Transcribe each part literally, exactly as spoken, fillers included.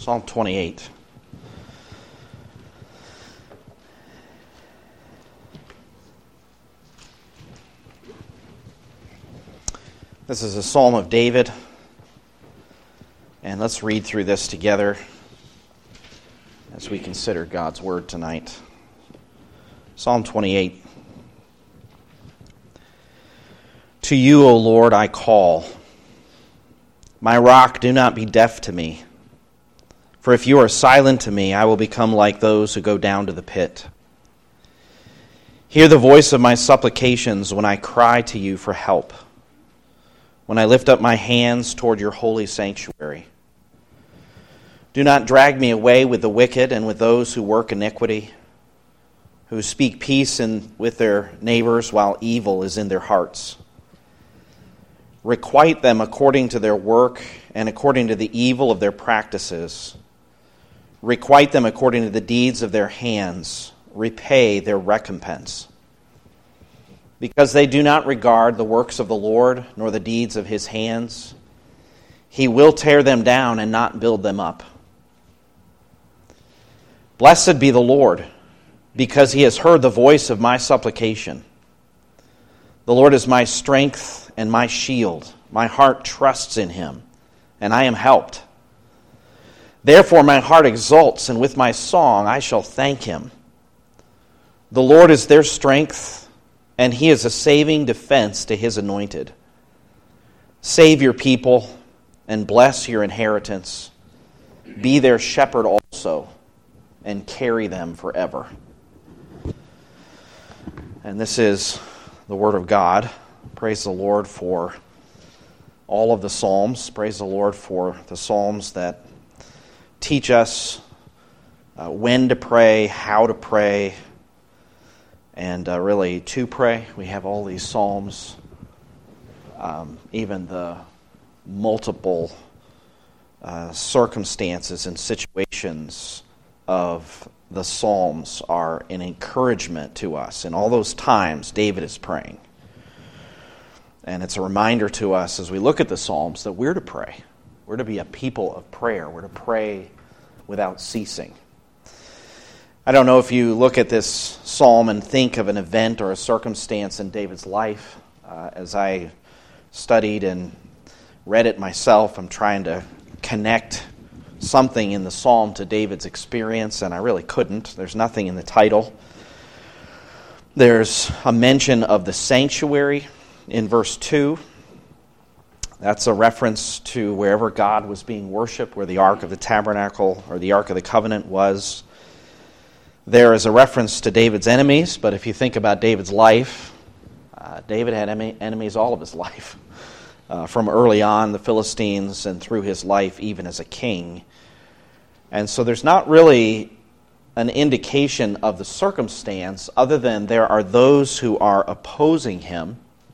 Psalm twenty-eight. This is a psalm of David, and let's read through this together as we consider God's word tonight. Psalm twenty-eight. To you, O Lord, I call. My rock, do not be deaf to me. For if you are silent to me, I will become like those who go down to the pit. Hear the voice of my supplications when I cry to you for help, when I lift up my hands toward your holy sanctuary. Do not drag me away with the wicked and with those who work iniquity, who speak peace in, with their neighbors while evil is in their hearts. Requite them according to their work and according to the evil of their practices. Requite them according to the deeds of their hands. Repay their recompense. Because they do not regard the works of the Lord, nor the deeds of his hands, he will tear them down and not build them up. Blessed be the Lord, because he has heard the voice of my supplication. The Lord is my strength and my shield. My heart trusts in him, and I am helped. Therefore my heart exults, and with my song I shall thank him. The Lord is their strength, and he is a saving defense to his anointed. Save your people and bless your inheritance. Be their shepherd also, and carry them forever. And this is the word of God. Praise the Lord for all of the Psalms. Praise the Lord for the Psalms that teach us uh, when to pray, how to pray, and uh, really to pray. We have all these Psalms, um, even the multiple uh, circumstances and situations of the Psalms are an encouragement to us. In all those times, David is praying. And it's a reminder to us as we look at the Psalms that we're to pray. We're to be a people of prayer. We're to pray without ceasing. I don't know if you look at this psalm and think of an event or a circumstance in David's life. Uh, as I studied and read it myself, I'm trying to connect something in the psalm to David's experience, and I really couldn't. There's nothing in the title. There's a mention of the sanctuary in verse two. That's a reference to wherever God was being worshipped, where the Ark of the Tabernacle or the Ark of the Covenant was. There is a reference to David's enemies, but if you think about David's life, uh, David had enemies all of his life. Uh, from early on, the Philistines, and through his life even as a king. And so there's not really an indication of the circumstance other than there are those who are opposing him,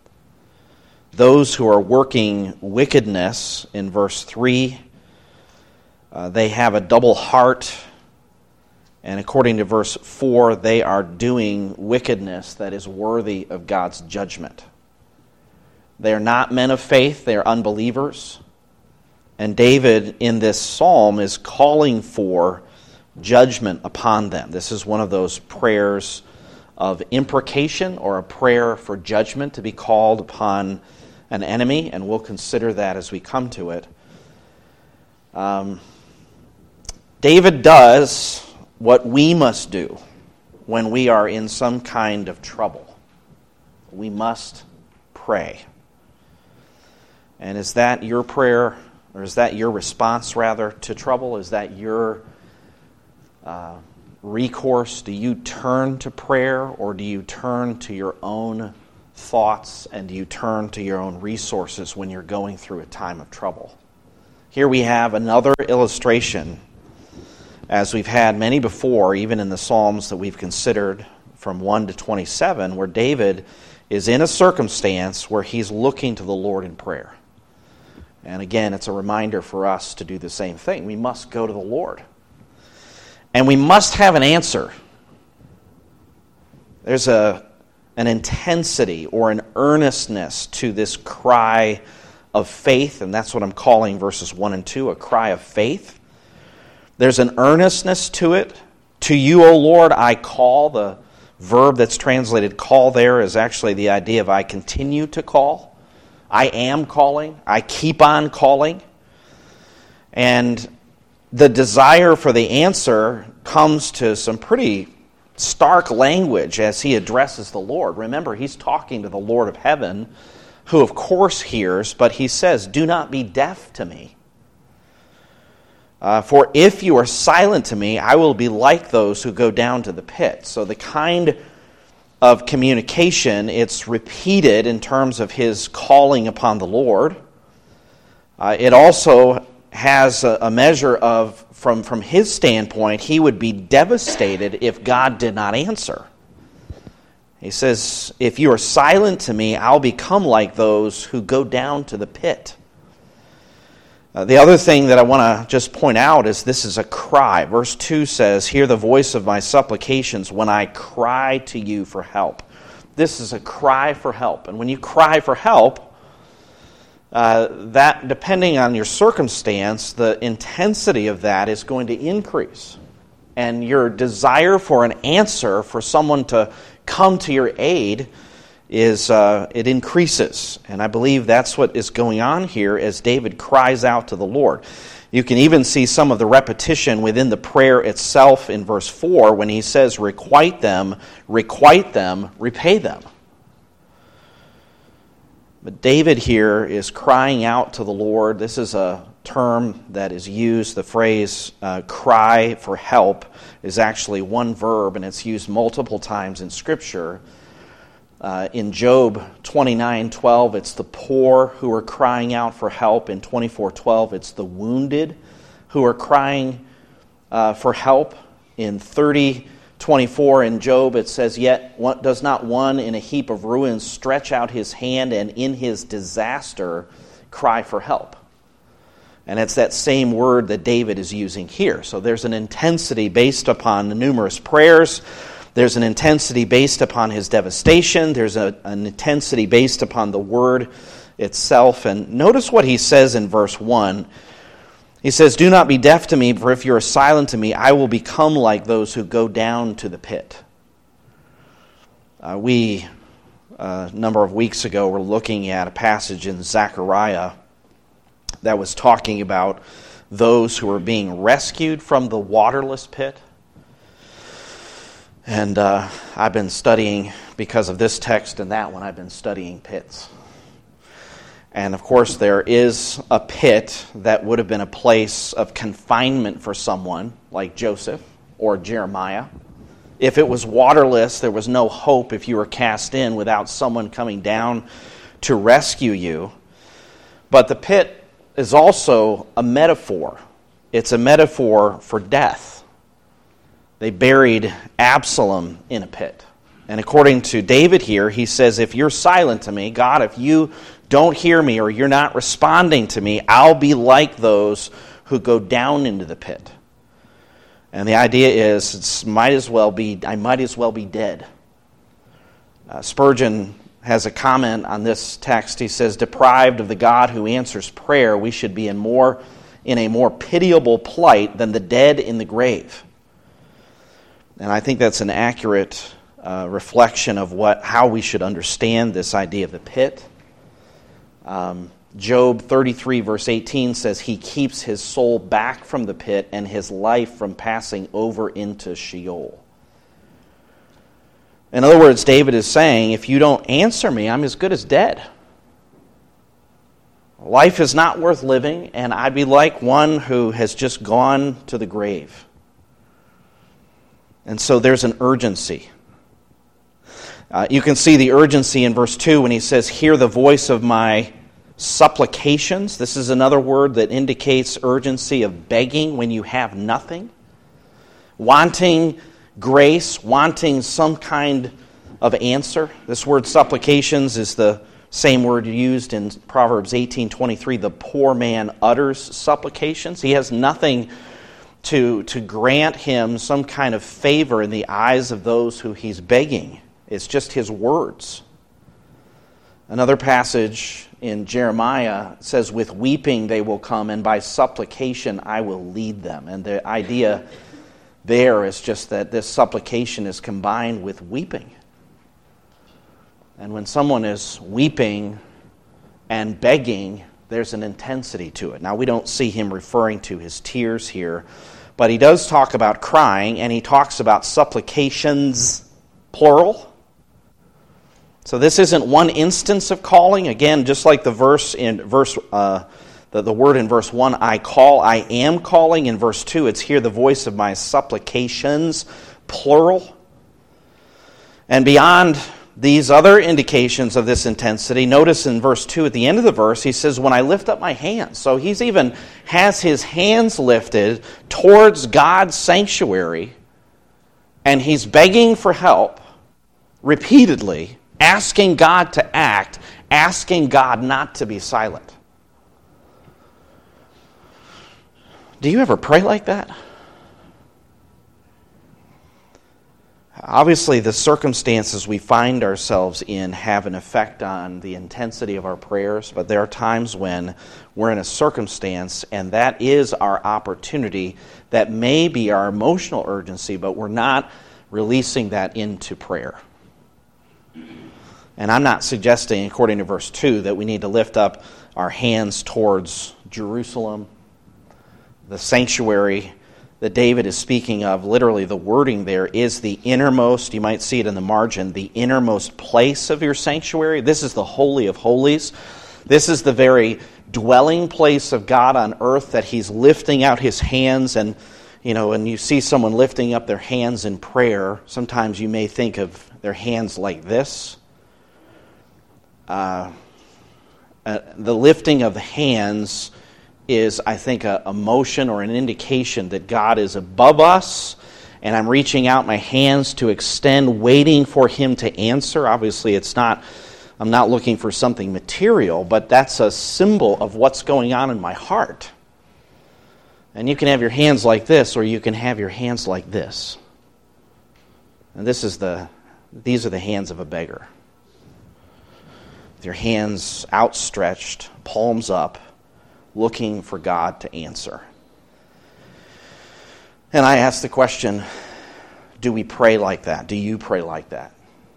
those who are working wickedness in verse three. Uh, they have a double heart, and according to verse four, they are doing wickedness that is worthy of God's judgment. They are not men of faith, they are unbelievers. And David in this psalm is calling for judgment upon them. This is one of those prayers of imprecation or a prayer for judgment to be called upon an enemy, and we'll consider that as we come to it. Um, David does what we must do when we are in some kind of trouble. We must pray. And is that your prayer, or is that your response, rather, to trouble? Is that your uh, recourse? Do you turn to prayer, or do you turn to your own thoughts, and do you turn to your own resources when you're going through a time of trouble? Here we have another illustration, as we've had many before, even in the Psalms that we've considered from one to twenty-seven, where David is in a circumstance where he's looking to the Lord in prayer. And again, it's a reminder for us to do the same thing. We must go to the Lord. And we must have an answer. There's a an intensity or an earnestness to this cry of faith, and that's what I'm calling verses one and two, a cry of faith. There's an earnestness to it. To you, O Lord, I call. The verb that's translated call there is actually the idea of I continue to call. I am calling. I keep on calling. And the desire for the answer comes to some pretty stark language as he addresses the Lord. Remember, he's talking to the Lord of heaven, who of course hears, but he says, do not be deaf to me. Uh, for if you are silent to me, I will be like those who go down to the pit. So the kind of communication, it's repeated in terms of his calling upon the Lord. Uh, it also has a, a measure of, from, from his standpoint, he would be devastated if God did not answer. He says, if you are silent to me, I'll become like those who go down to the pit. Uh, the other thing that I want to just point out is this is a cry. Verse two says, hear the voice of my supplications when I cry to you for help. This is a cry for help. And when you cry for help, uh, that, depending on your circumstance, the intensity of that is going to increase. And your desire for an answer, for someone to come to your aid, is uh, it increases. And I believe that's what is going on here as David cries out to the Lord. You can even see some of the repetition within the prayer itself in verse four when he says, requite them, requite them, repay them. But David here is crying out to the Lord. This is a term that is used. The phrase uh, cry for help is actually one verb, and it's used multiple times in Scripture. Uh, in Job twenty-nine twelve, it's the poor who are crying out for help. In twenty-four twelve, it's the wounded who are crying uh, for help. In thirty twenty-four in Job, it says, yet one, does not one in a heap of ruins stretch out his hand and in his disaster cry for help? And it's that same word that David is using here. So there's an intensity based upon the numerous prayers. There's an intensity based upon his devastation. There's a, an intensity based upon the word itself. And notice what he says in verse one. He says, do not be deaf to me, for if you are silent to me, I will become like those who go down to the pit. Uh, we, uh, a number of weeks ago, were looking at a passage in Zechariah that was talking about those who were being rescued from the waterless pit. And uh, I've been studying, because of this text and that one, I've been studying pits. And of course, there is a pit that would have been a place of confinement for someone like Joseph or Jeremiah. If it was waterless, there was no hope if you were cast in without someone coming down to rescue you. But the pit is also a metaphor. It's a metaphor for death. They buried Absalom in a pit. And according to David here, he says, if you're silent to me, God, if you don't hear me or you're not responding to me, I'll be like those who go down into the pit. And the idea is, it's might as well be, I might as well be dead. Uh, Spurgeon has a comment on this text. He says, deprived of the God who answers prayer, we should be in more in a more pitiable plight than the dead in the grave. And I think that's an accurate uh, reflection of what how we should understand this idea of the pit. Um, Job thirty-three verse eighteen says, he keeps his soul back from the pit and his life from passing over into Sheol. In other words, David is saying, if you don't answer me, I'm as good as dead. Life is not worth living, and I'd be like one who has just gone to the grave. And so there's an urgency. Uh, you can see the urgency in verse two when he says, hear the voice of my supplications. This is another word that indicates urgency of begging when you have nothing. Wanting grace, wanting some kind of answer. This word supplications is the same word used in Proverbs eighteen twenty-three. The poor man utters supplications. He has nothing to, to grant him some kind of favor in the eyes of those who he's begging. It's just his words. Another passage in Jeremiah says, with weeping they will come, and by supplication I will lead them. And the idea there is just that this supplication is combined with weeping. And when someone is weeping and begging, there's an intensity to it. Now, we don't see him referring to his tears here, but he does talk about crying, and he talks about supplications, plural. So this isn't one instance of calling. Again, just like the verse in verse, uh, the, the word in verse one, I call, I am calling. In verse two, it's hear the voice of my supplications, plural. And beyond these other indications of this intensity, notice in verse two at the end of the verse, he says, when I lift up my hands. So he's even has his hands lifted towards God's sanctuary, and he's begging for help repeatedly, asking God to act, asking God not to be silent. Do you ever pray like that? Obviously, the circumstances we find ourselves in have an effect on the intensity of our prayers, but there are times when we're in a circumstance, and that is our opportunity. That may be our emotional urgency, but we're not releasing that into prayer. And I'm not suggesting, according to verse two, that we need to lift up our hands towards Jerusalem, the sanctuary that David is speaking of. Literally, the wording there is the innermost, you might see it in the margin, the innermost place of your sanctuary. This is the Holy of Holies. This is the very dwelling place of God on earth that he's lifting out his hands. And, you know, when you see someone lifting up their hands in prayer, sometimes you may think of their hands like this. Uh, uh, the lifting of the hands is, I think, a, a motion or an indication that God is above us, and I'm reaching out my hands to extend, waiting for him to answer. Obviously, it's not, I'm not looking for something material, but that's a symbol of what's going on in my heart. And you can have your hands like this, or you can have your hands like this. And this is the, these are the hands of a beggar. Their hands outstretched, palms up, looking for God to answer. And I ask the question, do we pray like that? Do you pray like that?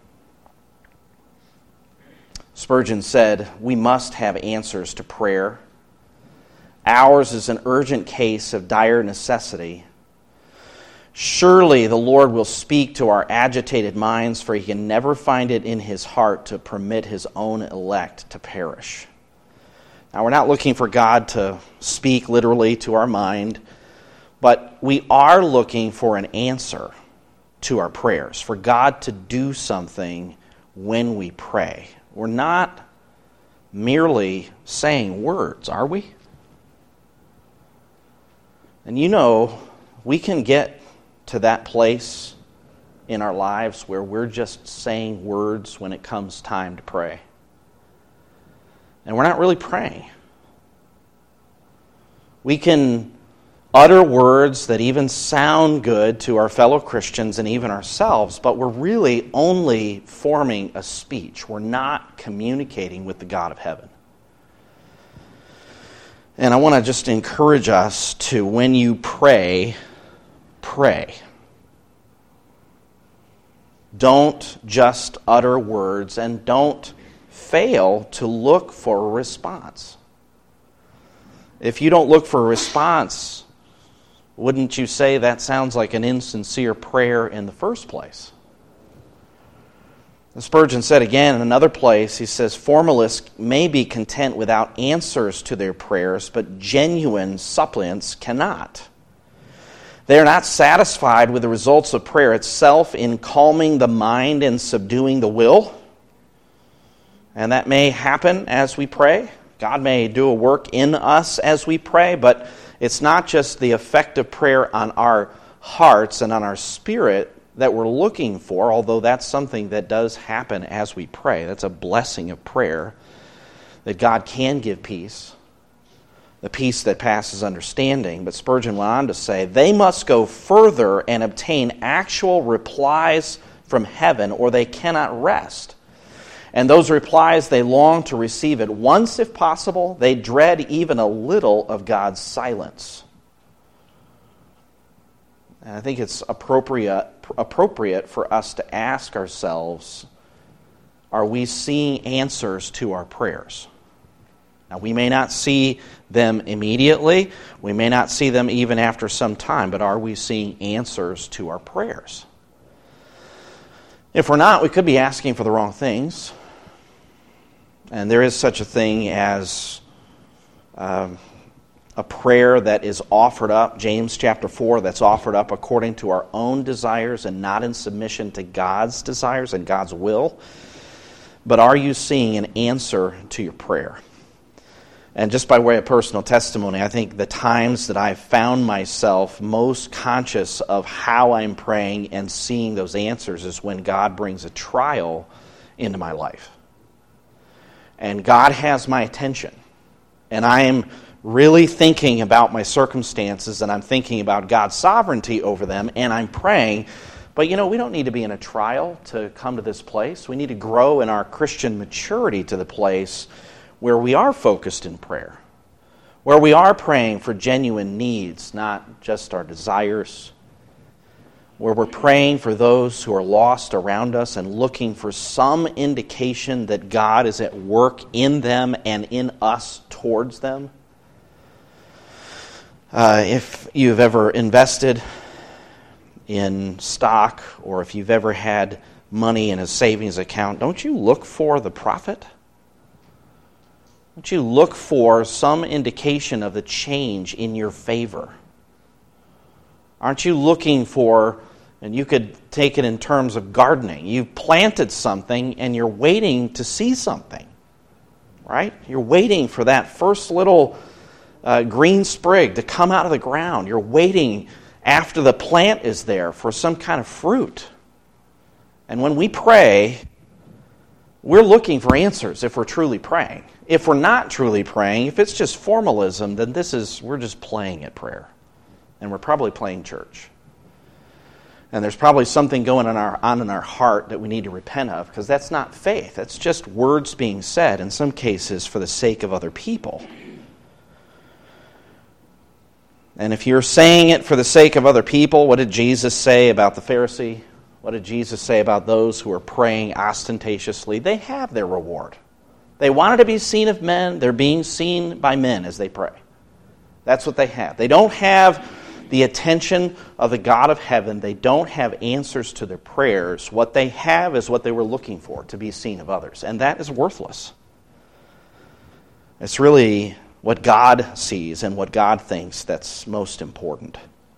Spurgeon said, we must have answers to prayer. Ours is an urgent case of dire necessity. Surely the Lord will speak to our agitated minds, for he can never find it in his heart to permit his own elect to perish. Now, we're not looking for God to speak literally to our mind, but we are looking for an answer to our prayers, for God to do something when we pray. We're not merely saying words, are we? And you know, we can get to that place in our lives where we're just saying words when it comes time to pray. And we're not really praying. We can utter words that even sound good to our fellow Christians and even ourselves, but we're really only forming a speech. We're not communicating with the God of heaven. And I want to just encourage us to, when you pray, pray. Don't just utter words, and don't fail to look for a response. If you don't look for a response, wouldn't you say that sounds like an insincere prayer in the first place? And Spurgeon said again in another place, he says, formalists may be content without answers to their prayers, but genuine suppliants cannot. They are not satisfied with the results of prayer itself in calming the mind and subduing the will. And that may happen as we pray. God may do a work in us as we pray, but it's not just the effect of prayer on our hearts and on our spirit that we're looking for, although that's something that does happen as we pray. That's a blessing of prayer, that God can give peace, the peace that passes understanding. But Spurgeon went on to say, they must go further and obtain actual replies from heaven, or they cannot rest. And those replies, they long to receive at once if possible. They dread even a little of God's silence. And I think it's appropriate, appropriate for us to ask ourselves, are we seeing answers to our prayers? Now, we may not see them immediately. We may not see them even after some time, but are we seeing answers to our prayers? If we're not, we could be asking for the wrong things. And there is such a thing as um, a prayer that is offered up, James chapter four, that's offered up according to our own desires and not in submission to God's desires and God's will. But are you seeing an answer to your prayer? And just by way of personal testimony, I think the times that I've found myself most conscious of how I'm praying and seeing those answers is when God brings a trial into my life. And God has my attention. And I am really thinking about my circumstances, and I'm thinking about God's sovereignty over them, and I'm praying. But, you know, we don't need to be in a trial to come to this place. We need to grow in our Christian maturity to the place where we are focused in prayer, where we are praying for genuine needs, not just our desires, where we're praying for those who are lost around us and looking for some indication that God is at work in them and in us towards them. Uh, if you've ever invested in stock or if you've ever had money in a savings account, don't you look for the profit? Don't you look for some indication of the change in your favor? Aren't you looking for, and you could take it in terms of gardening, you've planted something and you're waiting to see something, right? You're waiting for that first little uh, green sprig to come out of the ground. You're waiting after the plant is there for some kind of fruit. And when we pray, we're looking for answers if we're truly praying. If we're not truly praying, if it's just formalism, then this is, we're just playing at prayer. And we're probably playing church. And there's probably something going on, our, on in our heart that we need to repent of, because that's not faith. That's just words being said, in some cases, for the sake of other people. And if you're saying it for the sake of other people, what did Jesus say about the Pharisee? What did Jesus say about those who are praying ostentatiously? They have their reward. They wanted to be seen of men. They're being seen by men as they pray. That's what they have. They don't have the attention of the God of heaven. They don't have answers to their prayers. What they have is what they were looking for, to be seen of others. And that is worthless. It's really what God sees and what God thinks that's most important.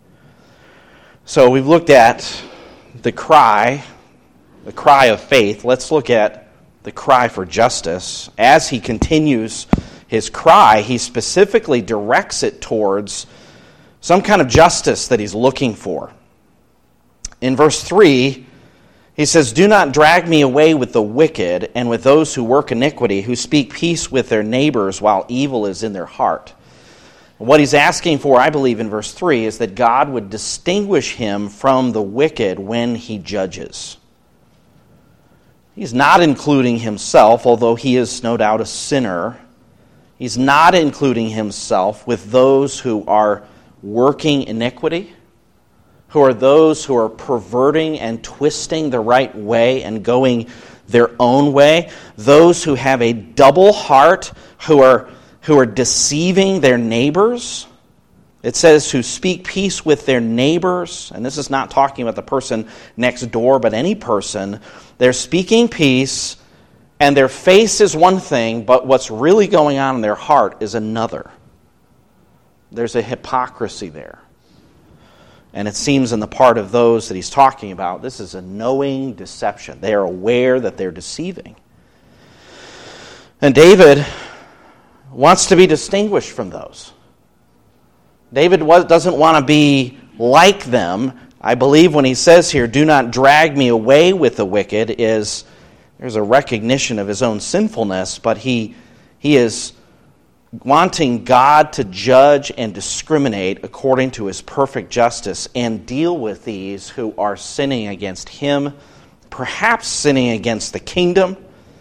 So we've looked at the cry, the cry of faith. Let's look at the cry for justice. As he continues his cry, he specifically directs it towards some kind of justice that he's looking for. In verse three, he says, "Do not drag me away with the wicked and with those who work iniquity, who speak peace with their neighbors while evil is in their heart." What he's asking for, I believe, in verse three, is that God would distinguish him from the wicked when he judges. He's not including himself, although he is no doubt a sinner. He's not including himself with those who are working iniquity, who are those who are perverting and twisting the right way and going their own way, those who have a double heart, who are who are deceiving their neighbors. It says who speak peace with their neighbors, and this is not talking about the person next door, but any person. They're speaking peace, and their face is one thing, but what's really going on in their heart is another. There's a hypocrisy there. And it seems in the part of those that he's talking about, this is a knowing deception. They are aware that they're deceiving. And David wants to be distinguished from those. David doesn't want to be like them. I believe when he says here, "Do not drag me away with the wicked," is there's a recognition of his own sinfulness, but he he is wanting God to judge and discriminate according to his perfect justice and deal with these who are sinning against him, perhaps sinning against the kingdom,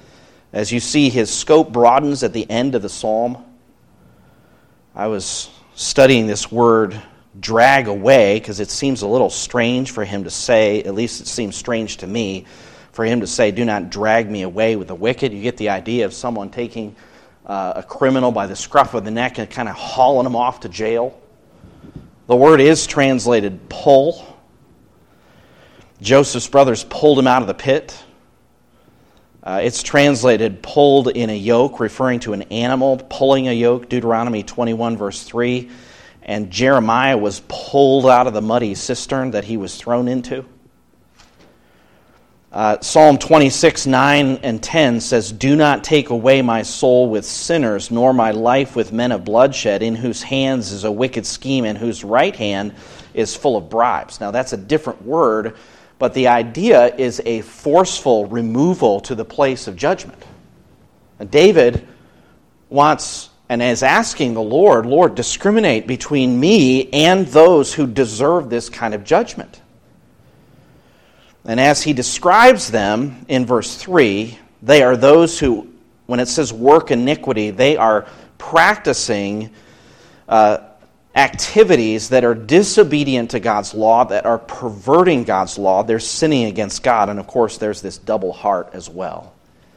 As you see, his scope broadens at the end of the psalm. I was studying this word drag away because it seems a little strange for him to say, at least it seems strange to me, for him to say, do not drag me away with the wicked. You get the idea of someone taking uh, a criminal by the scruff of the neck and kind of hauling him off to jail. The word is translated pull. Joseph's brothers pulled him out of the pit. Uh, it's translated pulled in a yoke, referring to an animal pulling a yoke, Deuteronomy twenty-one, verse three. And Jeremiah was pulled out of the muddy cistern that he was thrown into. Uh, Psalm twenty-six, nine and ten says, do not take away my soul with sinners, nor my life with men of bloodshed, in whose hands is a wicked scheme, and whose right hand is full of bribes. Now that's a different word, but the idea is a forceful removal to the place of judgment. And David wants and is asking the Lord, Lord, discriminate between me and those who deserve this kind of judgment. And as he describes them in verse three, they are those who, when it says work iniquity, they are practicing uh, activities that are disobedient to God's law, that are perverting God's law. They're sinning against God. And of course, there's this double heart as well.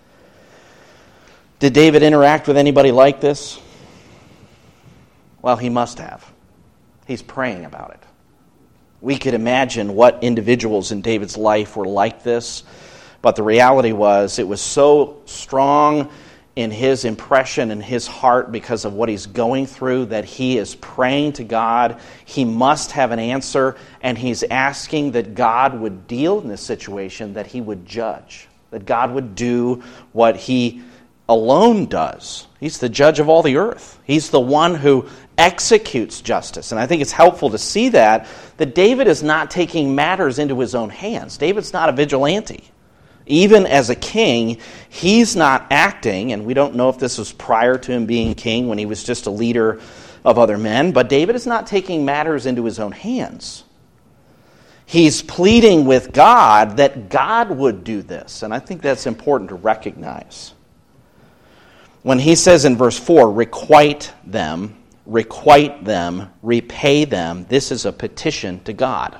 Did David interact with anybody like this? Well, he must have. He's praying about it. We could imagine what individuals in David's life were like this, but the reality was it was so strong in his impression and his heart because of what he's going through that he is praying to God. He must have an answer, and he's asking that God would deal in this situation, that he would judge, that God would do what he alone does. He's the judge of all the earth. He's the one who executes justice. And I think it's helpful to see that, that David is not taking matters into his own hands. David's not a vigilante. Even as a king, he's not acting, and we don't know if this was prior to him being king when he was just a leader of other men, but David is not taking matters into his own hands. He's pleading with God that God would do this, and I think that's important to recognize. When he says in verse four, requite them, requite them, repay them, this is a petition to God.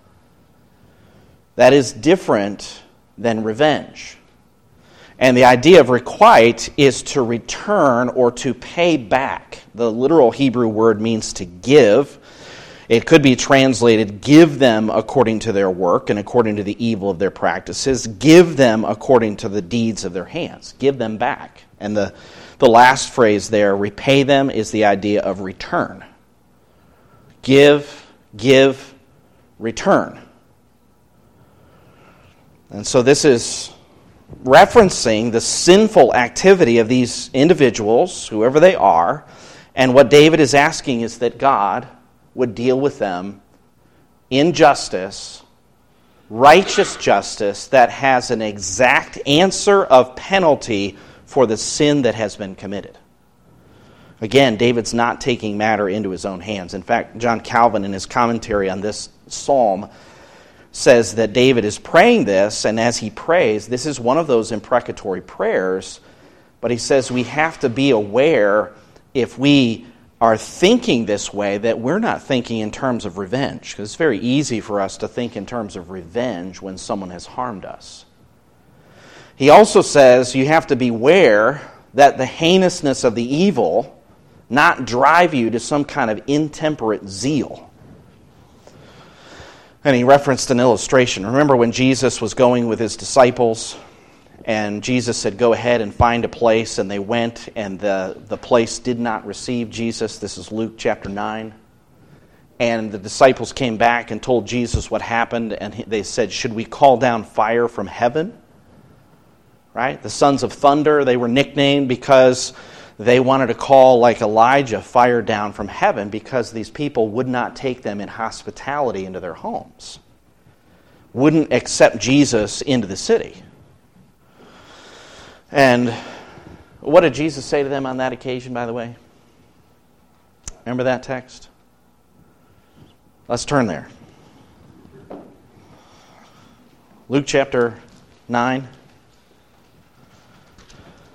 That is different than revenge. And the idea of requite is to return or to pay back. The literal Hebrew word means to give. It could be translated, give them according to their work and according to the evil of their practices. Give them according to the deeds of their hands. Give them back. And the, the last phrase there, repay them, is the idea of return. Give, give, return. And so this is referencing the sinful activity of these individuals, whoever they are, and what David is asking is that God would deal with them in justice, righteous justice that has an exact answer of penalty for the sin that has been committed. Again, David's not taking matter into his own hands. In fact, John Calvin, in his commentary on this psalm, says that David is praying this, and as he prays, this is one of those imprecatory prayers, but he says we have to be aware, if we are thinking this way, that we're not thinking in terms of revenge, because it's very easy for us to think in terms of revenge when someone has harmed us. He also says you have to beware that the heinousness of the evil not drive you to some kind of intemperate zeal. And he referenced an illustration. Remember when Jesus was going with his disciples, and Jesus said, go ahead and find a place, and they went, and the, the place did not receive Jesus. This is Luke chapter nine. And the disciples came back and told Jesus what happened, and they said, should we call down fire from heaven? Right? The sons of thunder, they were nicknamed because they wanted to call, like Elijah, fire down from heaven because these people would not take them in hospitality into their homes. Wouldn't accept Jesus into the city. And what did Jesus say to them on that occasion, by the way? Remember that text? Let's turn there. Luke chapter nine.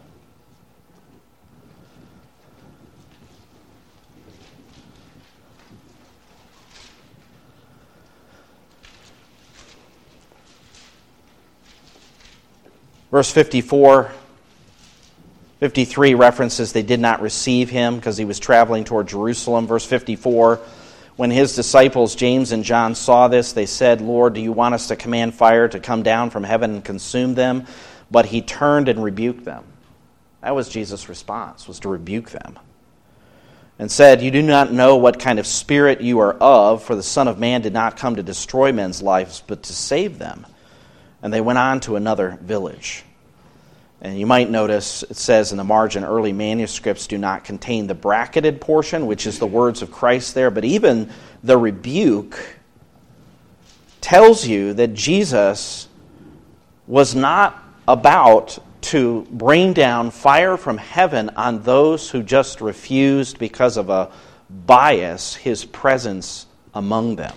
Verse fifty-four, fifty-three references they did not receive him because he was traveling toward Jerusalem. Verse fifty-four, when his disciples James and John saw this, they said, Lord, do you want us to command fire to come down from heaven and consume them? But he turned and rebuked them. That was Jesus' response, was to rebuke them. And said, you do not know what kind of spirit you are of, for the Son of Man did not come to destroy men's lives, but to save them. And they went on to another village. And you might notice it says in the margin, early manuscripts do not contain the bracketed portion, which is the words of Christ there. But even the rebuke tells you that Jesus was not about to bring down fire from heaven on those who just refused because of a bias his presence among them.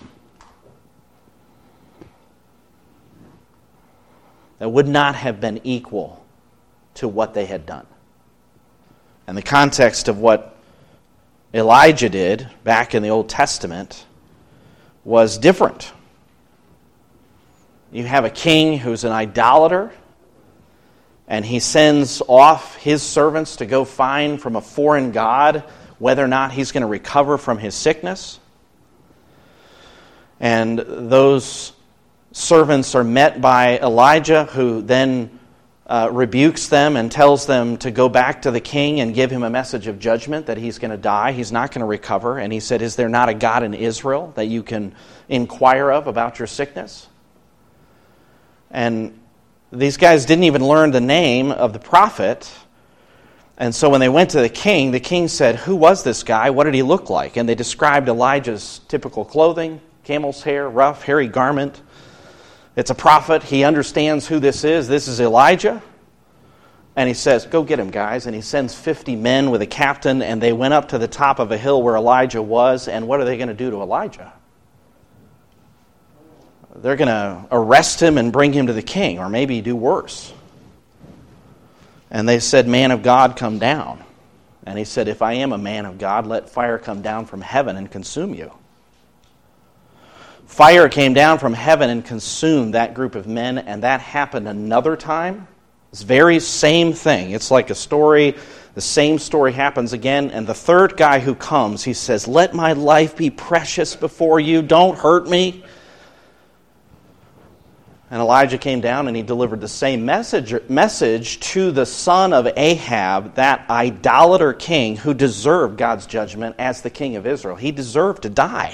That would not have been equal to what they had done. And the context of what Elijah did back in the Old Testament was different. You have a king who's an idolater, and he sends off his servants to go find from a foreign god whether or not he's going to recover from his sickness. And those servants are met by Elijah, who then uh, rebukes them and tells them to go back to the king and give him a message of judgment that he's going to die. He's not going to recover. And he said, is there not a God in Israel that you can inquire of about your sickness? And these guys didn't even learn the name of the prophet. And so when they went to the king, the king said, who was this guy? What did he look like? And they described Elijah's typical clothing, camel's hair, rough, hairy garment. It's a prophet. He understands who this is. This is Elijah. And he says, go get him, guys. And he sends fifty men with a captain, and they went up to the top of a hill where Elijah was. And what are they going to do to Elijah? They're going to arrest him and bring him to the king, or maybe do worse. And they said, man of God, come down. And he said, if I am a man of God, let fire come down from heaven and consume you. Fire came down from heaven and consumed that group of men, and that happened another time. It's very same thing. It's like a story, the same story happens again, and the third guy who comes, he says, let my life be precious before you, don't hurt me. And Elijah came down and he delivered the same message, message to the son of Ahab, that idolater king who deserved God's judgment as the king of Israel. He deserved to die.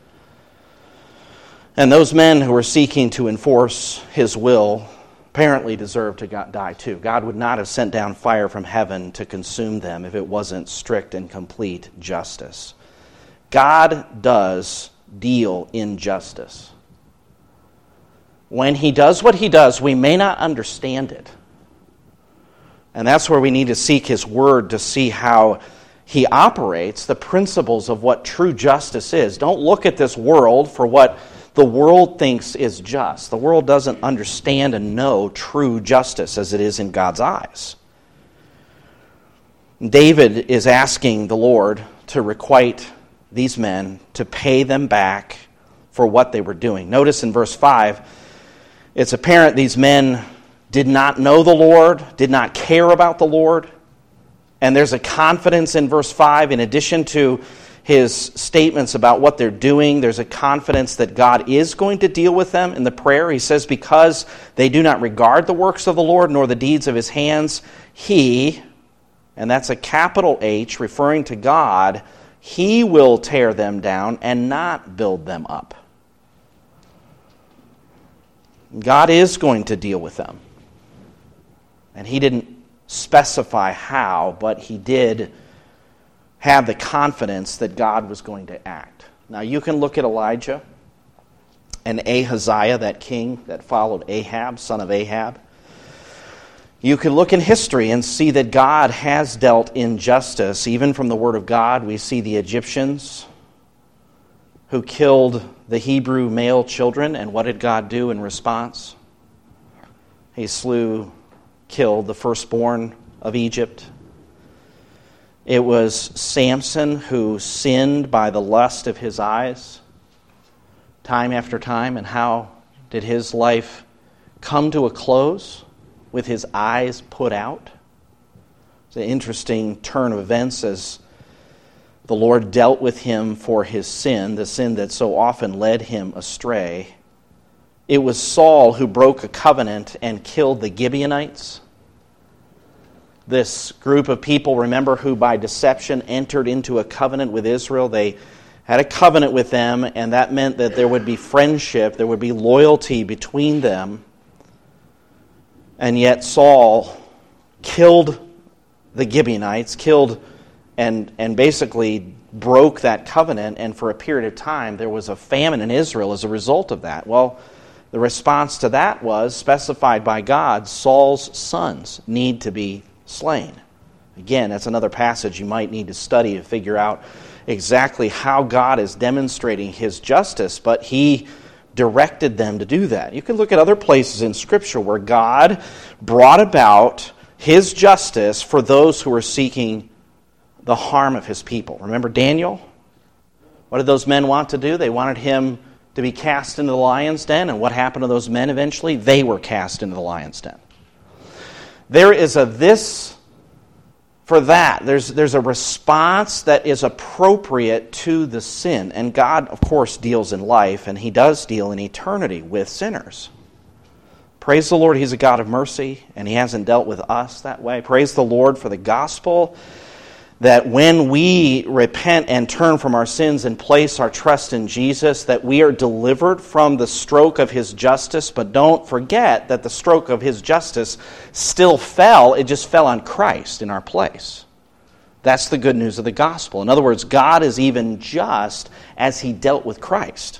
And those men who were seeking to enforce his will apparently deserved to die too. God would not have sent down fire from heaven to consume them if it wasn't strict and complete justice. God does deal in justice. When he does what he does, we may not understand it. And that's where we need to seek his word to see how he operates, the principles of what true justice is. Don't look at this world for what the world thinks is just. The world doesn't understand and know true justice as it is in God's eyes. David is asking the Lord to requite these men, to pay them back for what they were doing. Notice in verse five, it's apparent these men did not know the Lord, did not care about the Lord. And there's a confidence in verse five, in addition to his statements about what they're doing, there's a confidence that God is going to deal with them in the prayer. He says, because they do not regard the works of the Lord nor the deeds of his hands, he, and that's a capital H referring to God, he will tear them down and not build them up. God is going to deal with them. And he didn't specify how, but he did have the confidence that God was going to act. Now you can look at Elijah and Ahaziah, that king that followed Ahab, son of Ahab. You can look in history and see that God has dealt in justice. Even from the Word of God, we see the Egyptians who killed the Hebrew male children, and what did God do in response? He slew, killed the firstborn of Egypt. It was Samson who sinned by the lust of his eyes time after time, and how did his life come to a close? with his eyes put out. It's an interesting turn of events as the Lord dealt with him for his sin, the sin that so often led him astray. It was Saul who broke a covenant and killed the Gibeonites. This group of people, remember, who by deception entered into a covenant with Israel. They had a covenant with them, and that meant that there would be friendship, there would be loyalty between them. And yet Saul killed the Gibeonites, killed and, and basically broke that covenant, and for a period of time there was a famine in Israel as a result of that. Well, the response to that was, specified by God, Saul's sons need to be slain. Again, that's another passage you might need to study to figure out exactly how God is demonstrating his justice, but he directed them to do that. You can look at other places in Scripture where God brought about his justice for those who were seeking the harm of his people. Remember Daniel? What did those men want to do? They wanted him to be cast into the lion's den, and what happened to those men eventually? They were cast into the lion's den. There is a this for that. There's, there's a response that is appropriate to the sin. And God, of course, deals in life, and he does deal in eternity with sinners. Praise the Lord, he's a God of mercy, and he hasn't dealt with us that way. Praise the Lord for the gospel, that when we repent and turn from our sins and place our trust in Jesus, that we are delivered from the stroke of his justice. But don't forget that the stroke of his justice still fell. It just fell on Christ in our place. That's the good news of the gospel. In other words, God is even just as he dealt with Christ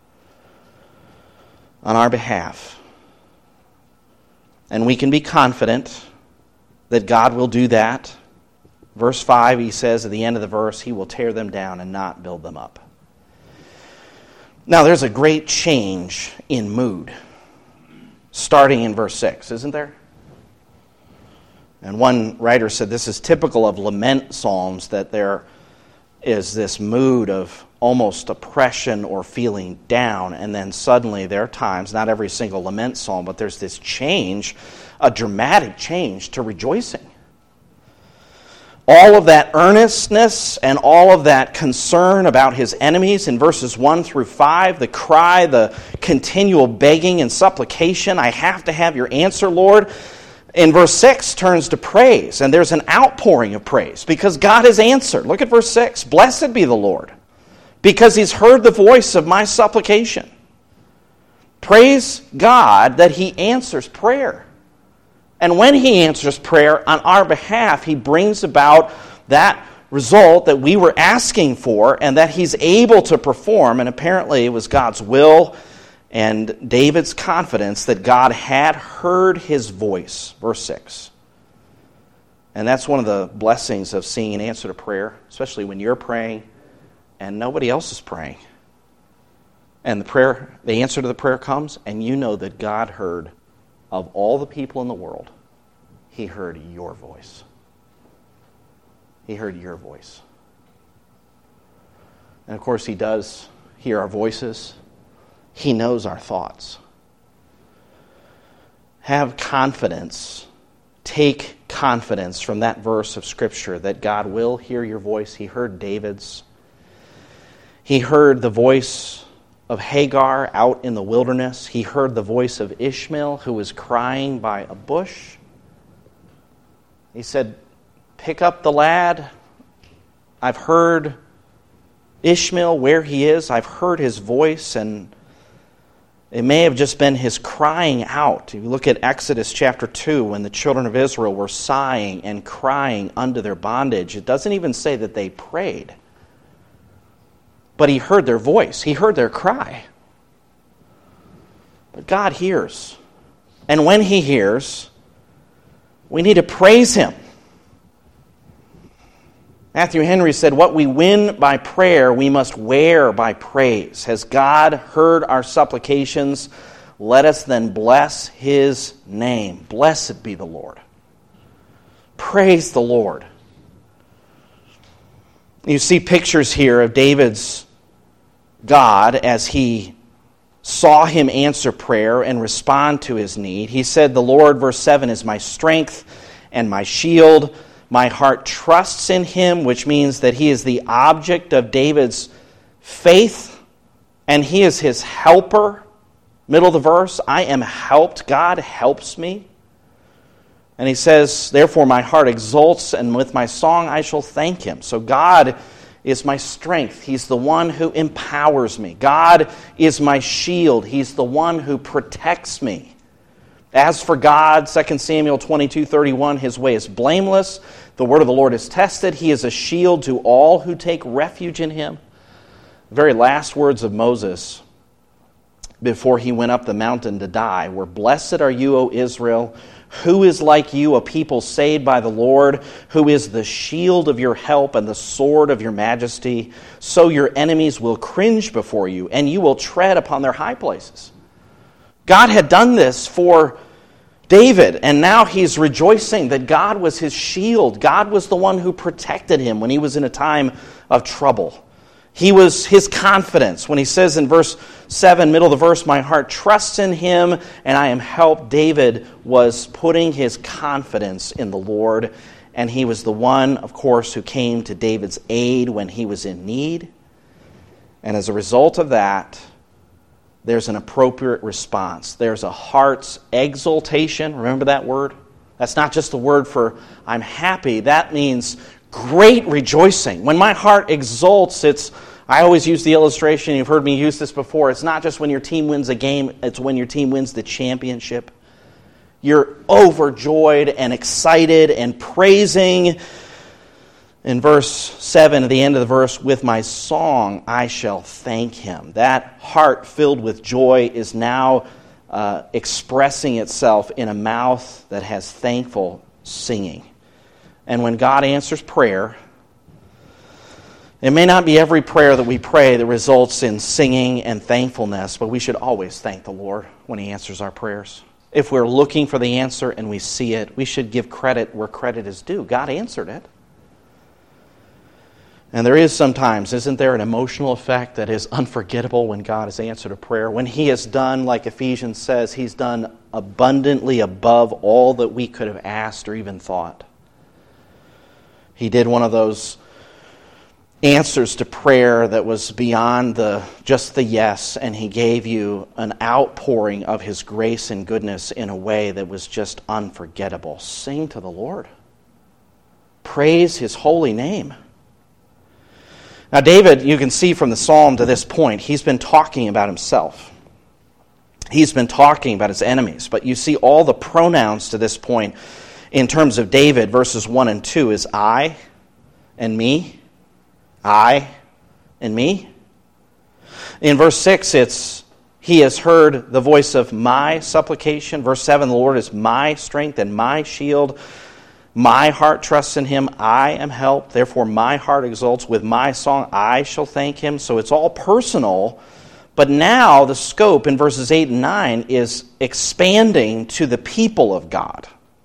on our behalf. And we can be confident that God will do that. Verse five, he says at the end of the verse, he will tear them down and not build them up. Now, there's a great change in mood, starting in verse six, isn't there? And one writer said this is typical of lament psalms, that there is this mood of almost oppression or feeling down, and then suddenly there are times, not every single lament psalm, but there's this change, a dramatic change to rejoicing. All of that earnestness and all of that concern about his enemies in verses one through five, the cry, the continual begging and supplication, I have to have your answer, Lord, in verse six turns to praise, and there's an outpouring of praise because God has answered. Look at verse six. Blessed be the Lord, because he's heard the voice of my supplication. Praise God that he answers prayer. And when he answers prayer on our behalf, he brings about that result that we were asking for and that he's able to perform. And apparently it was God's will and David's confidence that God had heard his voice. Verse six. And that's one of the blessings of seeing an answer to prayer, especially when you're praying and nobody else is praying. And the prayer, the answer to the prayer comes, and you know that God heard. Of all the people in the world, he heard your voice. He heard your voice. And of course, he does hear our voices. He knows our thoughts. Have confidence. Take confidence from that verse of Scripture that God will hear your voice. He heard David's. He heard the voice of Hagar out in the wilderness. He heard the voice of Ishmael, who was crying by a bush. He said, pick up the lad. I've heard Ishmael where he is. I've heard his voice, and it may have just been his crying out. If you look at Exodus chapter two, when the children of Israel were sighing and crying under their bondage, it doesn't even say that they prayed. But he heard their voice. He heard their cry. But God hears. And when he hears, we need to praise him. Matthew Henry said, what we win by prayer, we must wear by praise. Has God heard our supplications? Let us then bless his name. Blessed be the Lord. Praise the Lord. You see pictures here of David's God as he saw him answer prayer and respond to his need. He said, the Lord, verse seven, is my strength and my shield. My heart trusts in him, which means that he is the object of David's faith, and he is his helper. Middle of the verse, I am helped. God helps me. And he says, therefore my heart exults, and with my song I shall thank him. So God is my strength. He's the one who empowers me. God is my shield. He's the one who protects me. As for God, Second Samuel twenty-two thirty-one, his way is blameless. The word of the Lord is tested. He is a shield to all who take refuge in him. The very last words of Moses before he went up the mountain to die were, blessed are you, O Israel. Who is like you, a people saved by the Lord, who is the shield of your help and the sword of your majesty? So your enemies will cringe before you, and you will tread upon their high places. God had done this for David, and now he's rejoicing that God was his shield. God was the one who protected him when he was in a time of trouble. He was his confidence. When he says in verse seven, middle of the verse, my heart trusts in him and I am helped. David was putting his confidence in the Lord, and he was the one, of course, who came to David's aid when he was in need. And as a result of that, there's an appropriate response. There's a heart's exultation. Remember that word? That's not just the word for I'm happy. That means great rejoicing. When my heart exults, it's, I always use the illustration, you've heard me use this before, it's not just when your team wins a game, it's when your team wins the championship. You're overjoyed and excited and praising. In verse seven, at the end of the verse, with my song I shall thank him. That heart filled with joy is now uh, expressing itself in a mouth that has thankful singing. And when God answers prayer, it may not be every prayer that we pray that results in singing and thankfulness, but we should always thank the Lord when he answers our prayers. If we're looking for the answer and we see it, we should give credit where credit is due. God answered it. And there is sometimes, isn't there, an emotional effect that is unforgettable when God has answered a prayer? When he has done, like Ephesians says, he's done abundantly above all that we could have asked or even thought. He did one of those answers to prayer that was beyond the just the yes, and he gave you an outpouring of his grace and goodness in a way that was just unforgettable. Sing to the Lord. Praise his holy name. Now, David, you can see from the psalm to this point, he's been talking about himself. He's been talking about his enemies, but you see all the pronouns to this point. In terms of David, verses one and two is I and me, I and me. In verse six, it's he has heard the voice of my supplication. Verse seven, the Lord is my strength and my shield. My heart trusts in him. I am helped. Therefore, my heart exults. With my song, I shall thank him. So it's all personal. But now the scope in verses eight and nine is expanding to the people of God.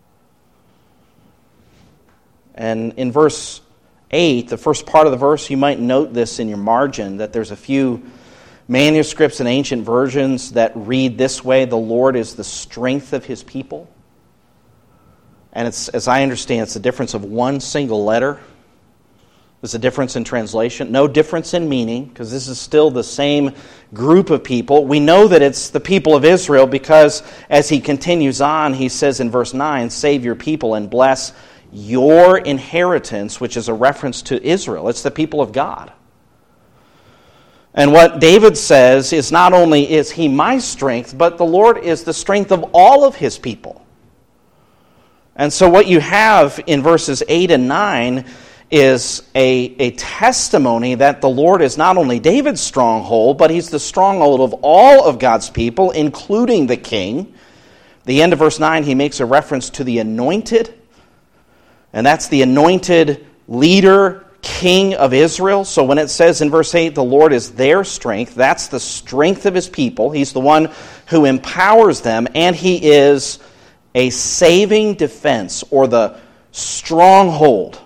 And in verse eight, the first part of the verse, you might note this in your margin, that there's a few manuscripts and ancient versions that read this way, the Lord is the strength of his people. And it's, as I understand, it's the difference of one single letter. There's a difference in translation. No difference in meaning, because this is still the same group of people. We know that it's the people of Israel because as he continues on, he says in verse nine, save your people and bless your inheritance, which is a reference to Israel. It's the people of God. And what David says is not only is he my strength, but the Lord is the strength of all of his people. And so what you have in verses eight and nine is a, a testimony that the Lord is not only David's stronghold, but he's the stronghold of all of God's people, including the king. The end of verse nine, he makes a reference to the anointed. And that's the anointed leader, king of Israel. So when it says in verse eight, the Lord is their strength, that's the strength of his people. He's the one who empowers them, and he is a saving defense, or the stronghold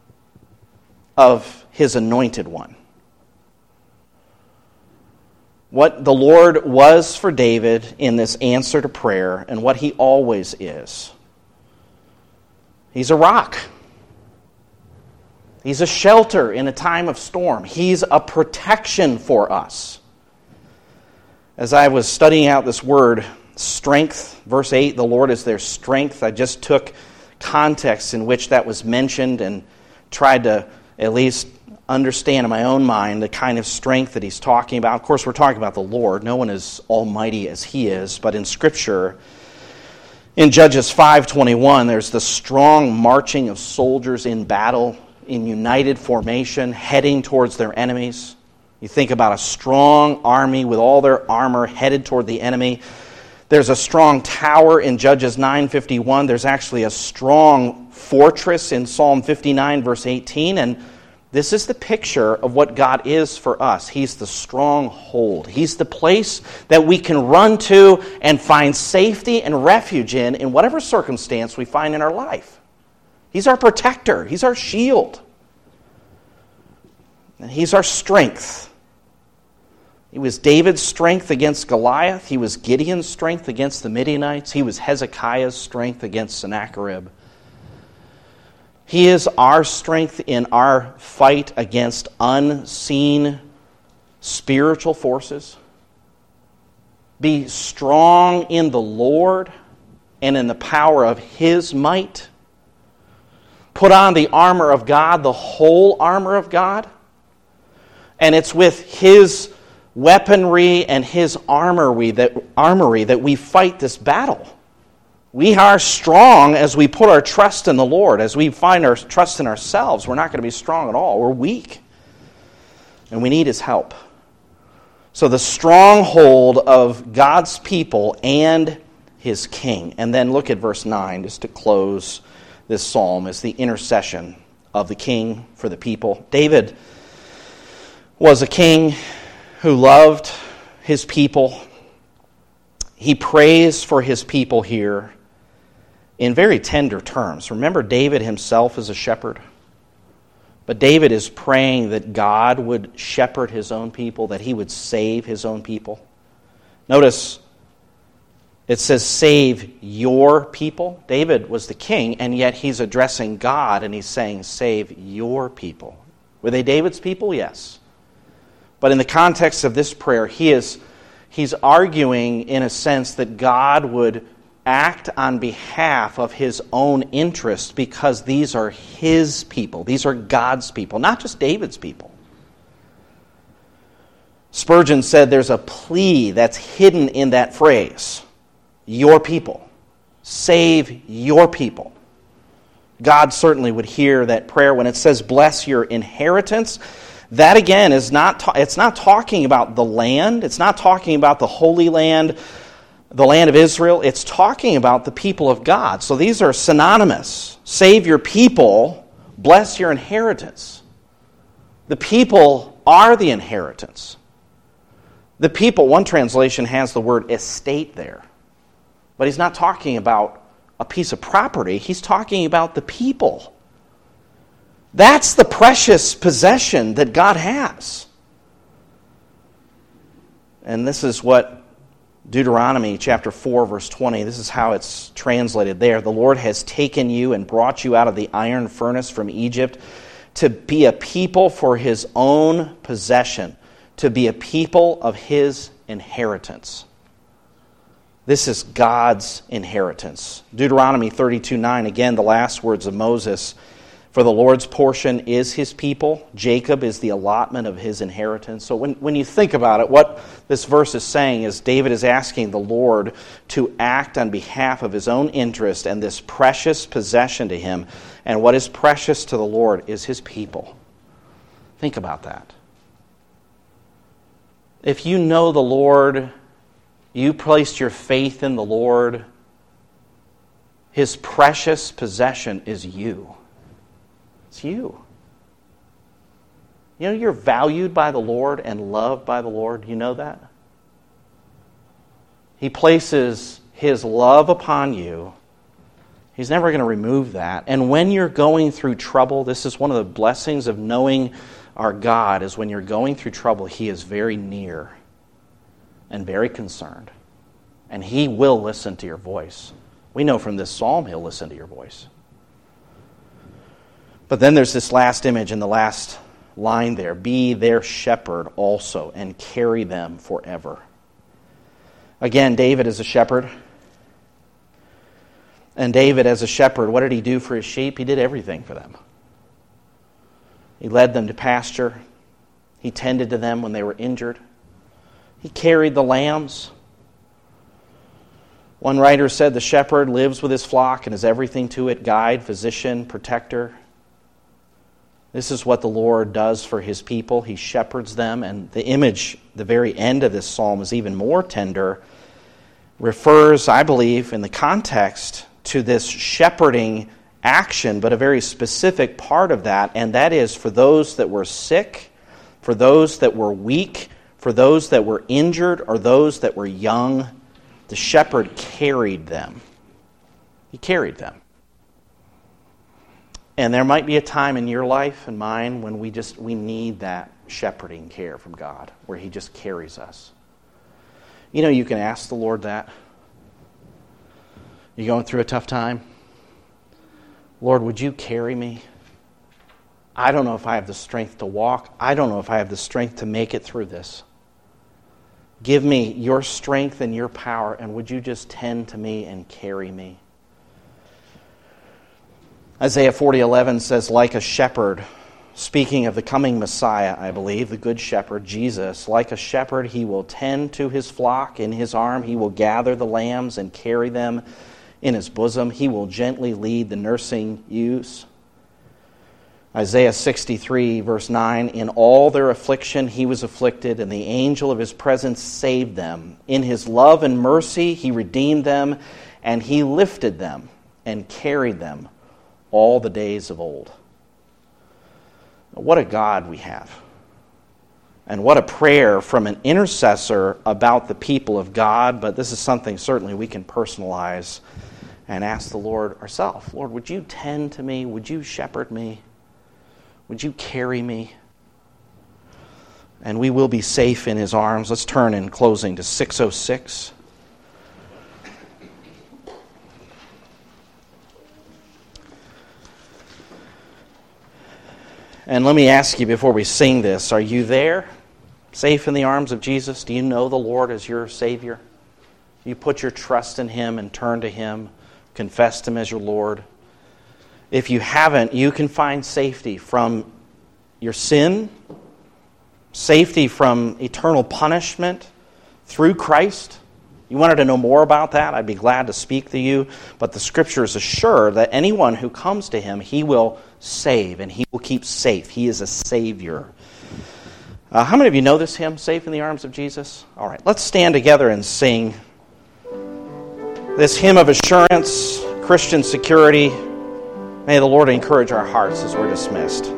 of his anointed one. what the Lord was for David in this answer to prayer and what he always is. He's a rock. He's a shelter in a time of storm. He's a protection for us. As I was studying out this word, strength, verse eight, the Lord is their strength, I just took context in which that was mentioned and tried to at least understand in my own mind the kind of strength that he's talking about. Of course, we're talking about the Lord. No one is almighty as he is, but in Scripture, in Judges five twenty-one, there's the strong marching of soldiers in battle, in united formation, heading towards their enemies. You think about a strong army with all their armor headed toward the enemy. There's a strong tower in Judges nine fifty-one. There's actually a strong fortress in Psalm fifty-nine, verse eighteen, and this is the picture of what God is for us. He's the stronghold. He's the place that we can run to and find safety and refuge in, in whatever circumstance we find in our life. He's our protector. He's our shield. And he's our strength. He was David's strength against Goliath. He was Gideon's strength against the Midianites. He was Hezekiah's strength against Sennacherib. He is our strength in our fight against unseen spiritual forces. Be strong in the Lord and in the power of His might. Put on the armor of God, the whole armor of God. And it's with His weaponry and His armory that, armory that we fight this battle. We are strong as we put our trust in the Lord. As we find our trust in ourselves, we're not going to be strong at all. We're weak. And we need His help. So the stronghold of God's people and His king. And then look at verse nine, just to close this psalm, is the intercession of the king for the people. David was a king who loved his people. He prays for his people here in very tender terms. Remember, David himself is a shepherd. But David is praying that God would shepherd his own people, that He would save his own people. Notice, it says, save your people. David was the king, and yet he's addressing God, and he's saying, save your people. Were they David's people? Yes. But in the context of this prayer, he is he's arguing, in a sense, that God would act on behalf of His own interest because these are His people. These are God's people, not just David's people. Spurgeon said there's a plea that's hidden in that phrase. Your people. Save your people. God certainly would hear that prayer. When it says bless your inheritance, that again is not, ta- it's not talking about the land. It's not talking about the Holy Land, the land of Israel. It's talking about the people of God. So these are synonymous. Save your people, bless your inheritance. The people are the inheritance. The people, one translation has the word estate there. But he's not talking about a piece of property. He's talking about the people. That's the precious possession that God has. And this is what Deuteronomy chapter four, verse twenty, this is how it's translated there. The Lord has taken you and brought you out of the iron furnace from Egypt to be a people for His own possession, to be a people of His inheritance. This is God's inheritance. Deuteronomy thirty-two nine, again, the last words of Moses. For the Lord's portion is His people. Jacob is the allotment of His inheritance. So when, when you think about it, what this verse is saying is David is asking the Lord to act on behalf of His own interest and this precious possession to Him. And what is precious to the Lord is His people. Think about that. If you know the Lord, you placed your faith in the Lord, His precious possession is you. It's you. You know you're valued by the Lord and loved by the Lord. You know that? He places His love upon you. He's never going to remove that. And when you're going through trouble, this is one of the blessings of knowing our God, is when you're going through trouble, He is very near. and very concerned. And He will listen to your voice. We know from this psalm He'll listen to your voice. But then there's this last image in the last line there. Be their shepherd also and carry them forever. Again, David is a shepherd. And David as a shepherd, what did he do for his sheep? He did everything for them. He led them to pasture. He tended to them when they were injured. He carried the lambs. One writer said the shepherd lives with his flock and is everything to it, guide, physician, protector. This is what the Lord does for His people. He shepherds them, and the image, the very end of this psalm is even more tender, refers, I believe, in the context to this shepherding action, but a very specific part of that, and that is for those that were sick, for those that were weak, for those that were injured, or those that were young. The shepherd carried them. He carried them. And there might be a time in your life and mine when we just we need that shepherding care from God, where He just carries us. You know, you can ask the Lord that. You're going through a tough time. Lord, would you carry me? I don't know if I have the strength to walk. I don't know if I have the strength to make it through this. Give me your strength and your power, and would you just tend to me and carry me? Isaiah forty eleven says, like a shepherd, speaking of the coming Messiah, I believe, the good shepherd, Jesus, like a shepherd, He will tend to His flock in His arm. He will gather the lambs and carry them in His bosom. He will gently lead the nursing ewes. Isaiah sixty-three, verse nine, in all their affliction He was afflicted, and the angel of His presence saved them. In His love and mercy He redeemed them, and He lifted them and carried them all the days of old. What a God we have. And what a prayer from an intercessor about the people of God. But this is something certainly we can personalize and ask the Lord ourselves. Lord, would you tend to me? Would you shepherd me? Would you carry me? And we will be safe in His arms. Let's turn in closing to six oh six. And let me ask you before we sing this, are you there, safe in the arms of Jesus? Do you know the Lord as your Savior? You put your trust in Him and turn to Him, confess Him as your Lord. If you haven't, you can find safety from your sin, safety from eternal punishment through Christ. You wanted to know more about that? I'd be glad to speak to you. But the Scriptures assure that anyone who comes to Him, He will save and He will keep safe. He is a Savior. Uh, how many of you know this hymn, Safe in the Arms of Jesus? All right, let's stand together and sing this hymn of assurance, Christian security. May the Lord encourage our hearts as we're dismissed.